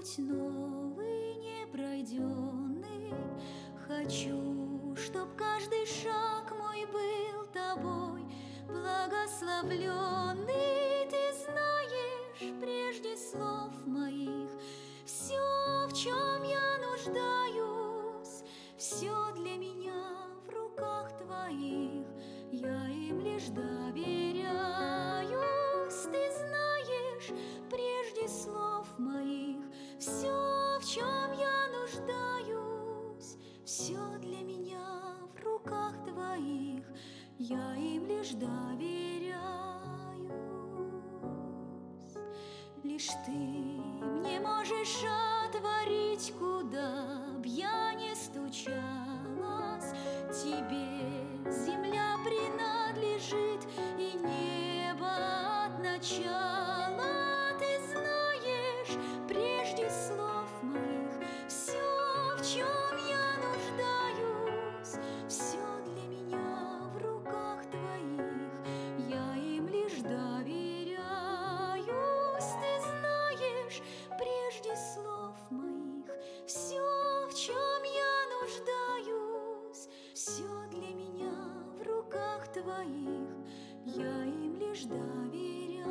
путь новый, непройденный. Хочу, чтоб каждый шаг мой был тобой благословленный. Ты знаешь прежде слов моих все, в чем я нуждаюсь, все для меня в руках твоих, я им лишь доверяюсь. Ты знаешь прежде слов моих все, в чем я нуждаюсь, все для меня в руках твоих, я им лишь доверяюсь. Лишь ты мне можешь отворить, куда б я не стучалась. Тебе земля принадлежит и небо от начала. Ты знаешь прежде слов моих все, в чем я нуждаюсь, все для меня в руках твоих, я им лишь доверяюсь. Ты знаешь прежде слов моих все, в чем я нуждаюсь, все для меня в руках твоих, я им лишь доверяюсь.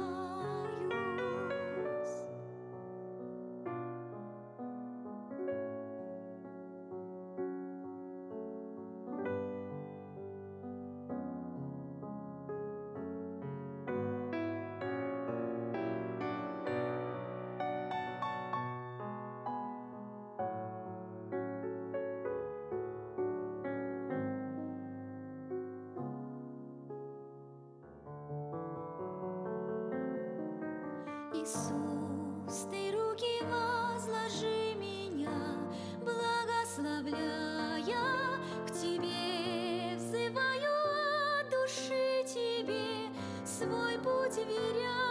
Иисус, ты руки возложи меня, благословляя, к тебе взываю от души тебе, свой путь веря.